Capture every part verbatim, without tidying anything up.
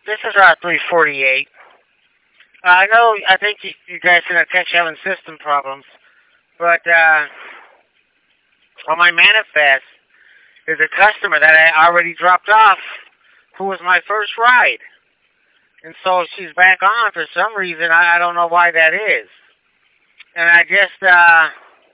This is Route three forty-eight. Uh, I know, I think you, you guys are going to catch having system problems, but uh, on my manifest, there's a customer that I already dropped off who was my first ride. And so she's back on for some reason. I, I don't know why that is. And I just, uh,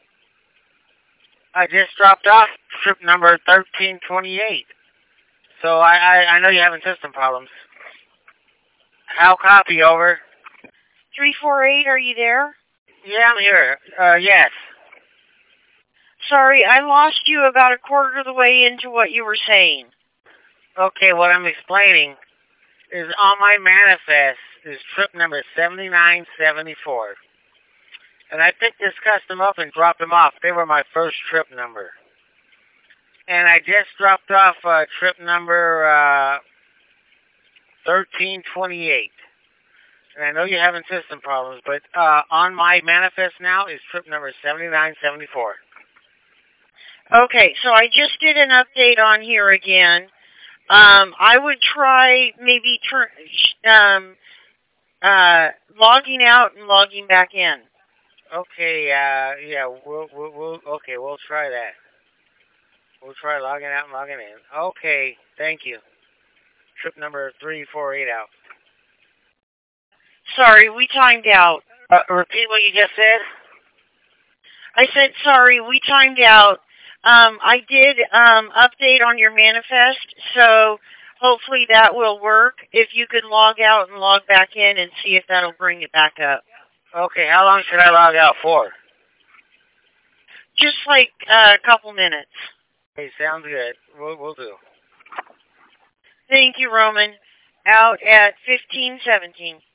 I just dropped off trip number thirteen twenty-eight. So I, I, I know you're having system problems. How copy, over? three four eight, are you there? Yeah, I'm here. Uh, yes. Sorry, I lost you about a quarter of the way into what you were saying. Okay, what I'm explaining is on my manifest is trip number seventy-nine seventy-four. And I picked this customer up and dropped them off. They were my first trip number. And I just dropped off uh, trip number uh, thirteen twenty-eight. And I know you're having system problems, but uh, on my manifest now is trip number seventy-nine seventy-four. Okay, so I just did an update on here again. Um, I would try maybe turn, um, uh, logging out and logging back in. Okay, uh, yeah, we'll, we'll, we'll, okay, we'll try that. We'll try logging out and logging in. Okay, thank you. Trip number three four eight out. Sorry, we timed out. Uh, repeat what you just said? I said, sorry, we timed out. Um, I did um, update on your manifest, so hopefully that will work. If you could log out and log back in and see if that'll bring it back up. Okay, how long should I log out for? Just like uh, a couple minutes. Okay, sounds good. We'll, we'll do. Thank you, Roman. Out at fifteen seventeen.